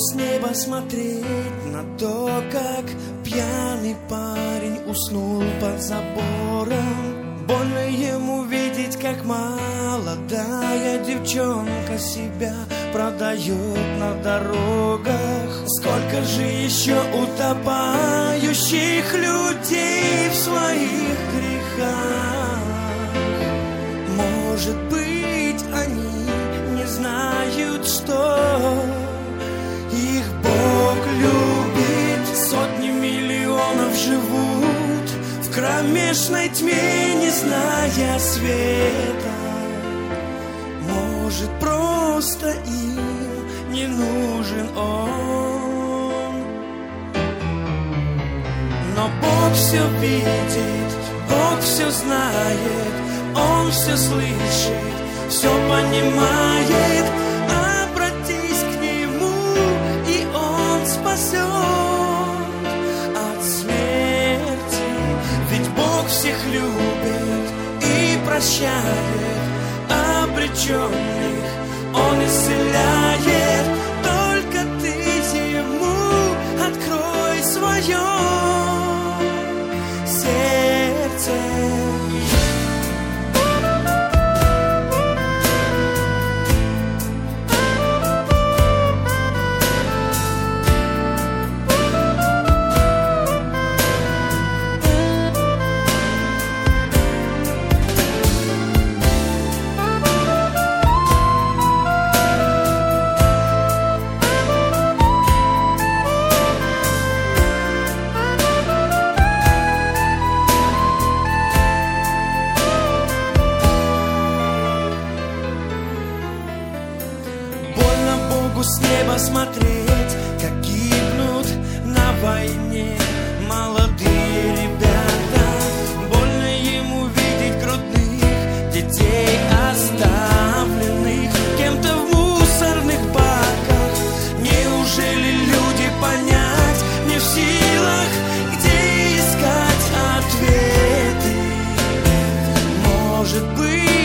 с неба смотреть на то, как пьяный парень уснул под забором. Больно ему видеть, как молодая девчонка себя продает на дорогах. Сколько же еще утопающих людей в своих грехах? Может быть, они не знают, что их Бог любит. Сотни миллионов живут в кромешной тьме, не зная света. Может, просто им не нужен Он. Но Бог все видит, Бог все знает, Он все слышит, все понимает. Обратись к Нему, и Он спасет от смерти. Ведь Бог всех любит и прощает обреченных, Он исцеляет. Только ты Ему открой свое сердце. С неба смотреть, как гибнут на войне молодые ребята. Больно ему видеть грудных детей, оставленных кем-то в мусорных баках. Неужели люди понять не в силах, где искать ответы? Может быть,